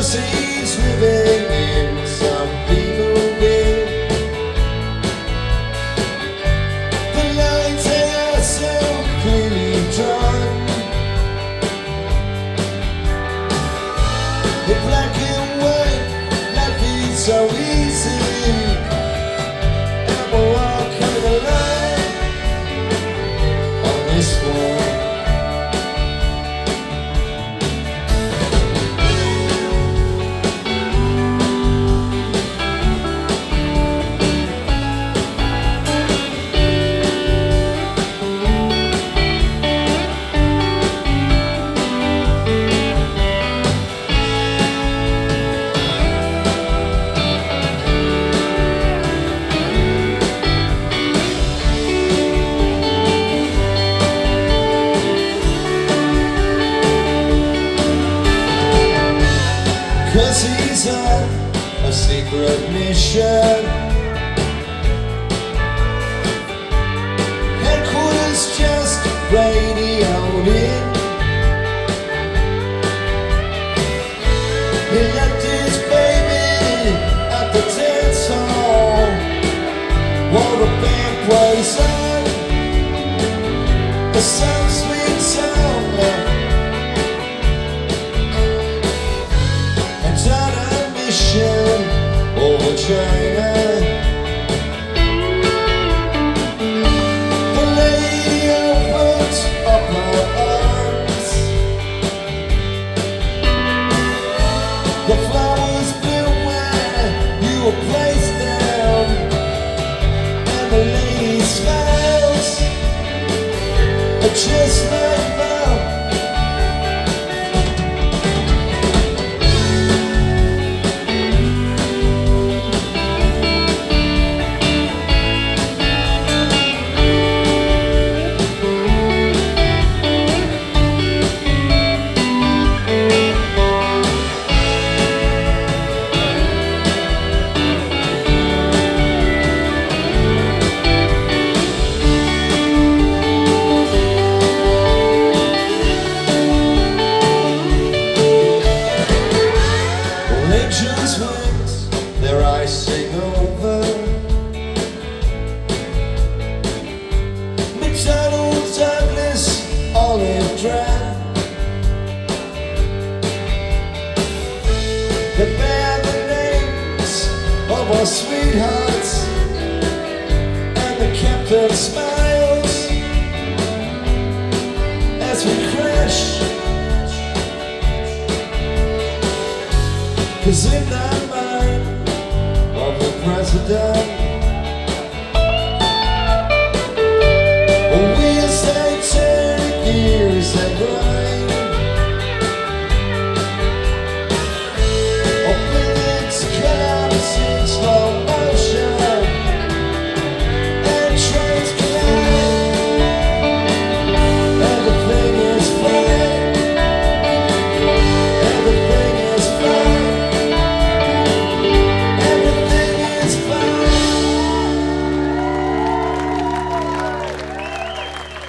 'cause he's living in some B-movie. The lines are so clearly drawn. In black and white, life is so easy, and we're all coming alive on this one. 'Cause he's on a secret mission. Headquarters just radioed in. He left his baby at the dance hall while the band plays on some sweet song. Over China, the lady opens up her arms. The flowers bloom where you were placed down, and the lady smiles just like love. Angels' wings, their eyes sing over. McDonald, Douglas, olive drab. They bear the names of our sweethearts, and the captain smiles as we crash. 'Cause in the mind of the president,